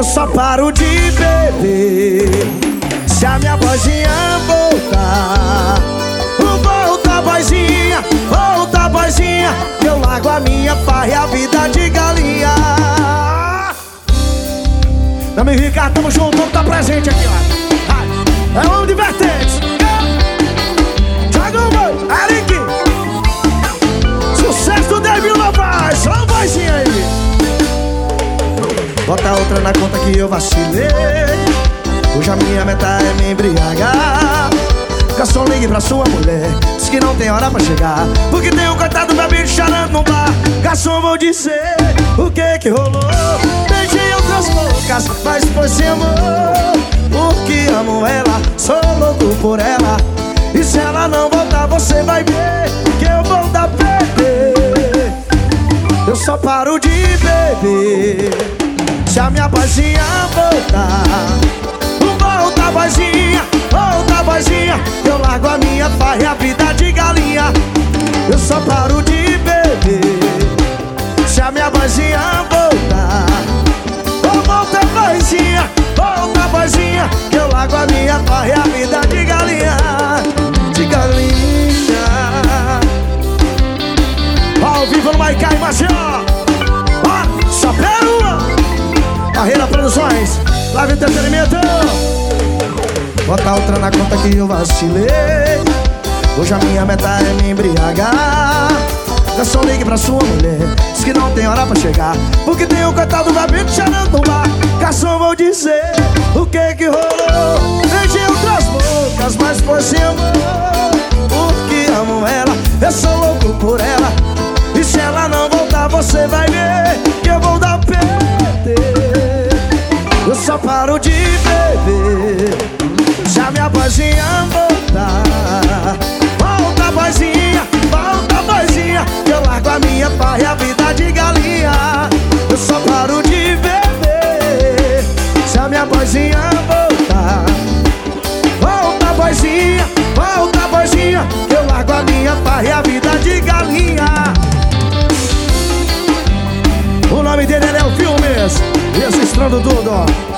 Eu só paro de beber se a minha vozinha voltar. Volta, vozinha, volta, vozinha. Eu largo a minha farra e a vida de galinha. Dami Ricardo, tamo junto, vamos tá presente aqui, ó. É homem de vertentes. Thiago Mãe, Eric. Sucesso do David Novaes, só a vozinha aí. Bota outra na conta que eu vacilei. Hoje a minha meta é me embriagar. Garçom, ligue pra sua mulher, diz que não tem hora pra chegar, porque tem um coitado bebê chorando no bar. Garçom, vou dizer o que rolou. Beijei outras loucas, mas foi sem amor. Porque amo ela, sou louco por ela. E se ela não voltar, você vai ver que eu vou dar perder. Eu só paro de beber se a minha vozinha voltar. Volta, vozinha, volta, vozinha. Eu largo a minha farra e a vida de galinha. Eu só paro de beber se a minha vozinha voltar. Volta, vozinha, volta, vozinha. Eu largo a minha farra e a vida de galinha. De galinha. Ao vivo no Maicá e Maceió. Só Perua, Barreira Produções, Live Entretenimento. Bota outra na conta que eu vacilei. Hoje a minha meta é me embriagar. Garçom, ligue pra sua mulher, diz que não tem hora pra chegar, porque tem um coitado bebê chorando no bar. Garçom, vou dizer o que rolou. Beijei outras bocas, mas foi sem amor. Porque amo ela, eu sou louco por ela. E se ela não voltar, você vai ver que eu vou dar perder. Eu só paro de beber se a minha vozinha voltar. Volta, vozinha, volta, vozinha. Eu largo a minha farra e a vida de galinha. Eu só paro de beber se a minha vozinha voltar. Volta, vozinha, volta, vozinha. Eu largo a minha farra e a vida de galinha. O nome dele é Léo Filmes, registrando tudo.